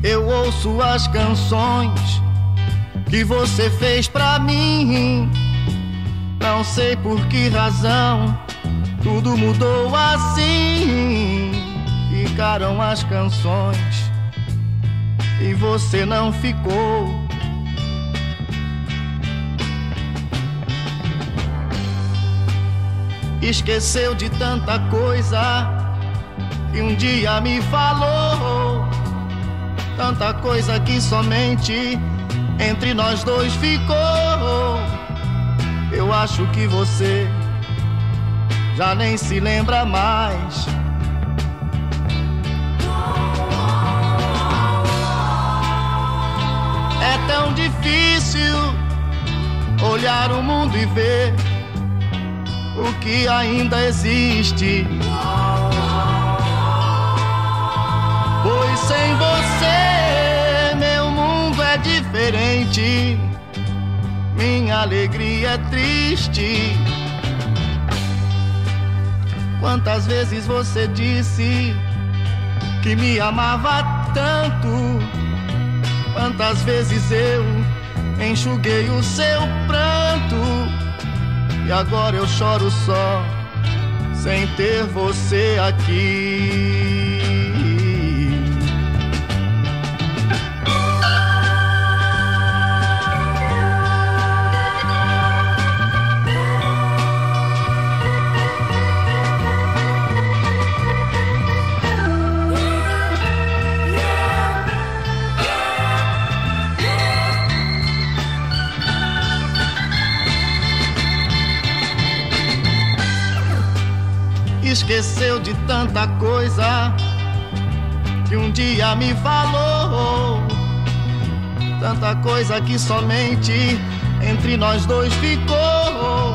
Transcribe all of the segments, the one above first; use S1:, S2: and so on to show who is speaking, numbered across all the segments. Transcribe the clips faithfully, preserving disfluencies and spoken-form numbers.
S1: eu ouço as canções que você fez pra mim. Não sei por que razão tudo mudou assim. Ficaram as canções e você não ficou. Esqueceu de tanta coisa que um dia me falou, tanta coisa que somente entre nós dois ficou. Eu acho que você já nem se lembra mais. É tão difícil olhar o mundo e ver o que ainda existe. Pois sem você meu mundo é diferente, minha alegria é triste. Quantas vezes você disse que me amava tanto, quantas vezes eu enxuguei o seu pranto, e agora eu choro só, sem ter você aqui. Esqueceu de tanta coisa que um dia me falou, tanta coisa que somente entre nós dois ficou.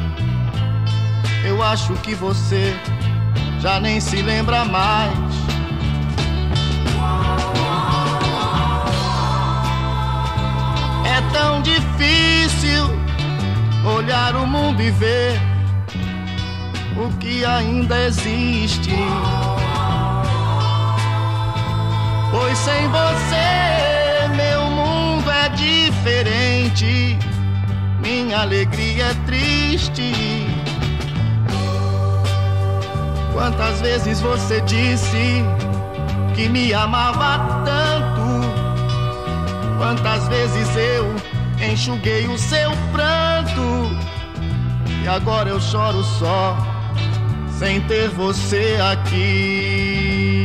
S1: Eu acho que você já nem se lembra mais. É tão difícil olhar o mundo e ver o que ainda existe. Pois sem você meu mundo é diferente, minha alegria é triste. Quantas vezes você disse que me amava tanto, quantas vezes eu enxuguei o seu pranto, e agora eu choro só, sem ter você aqui.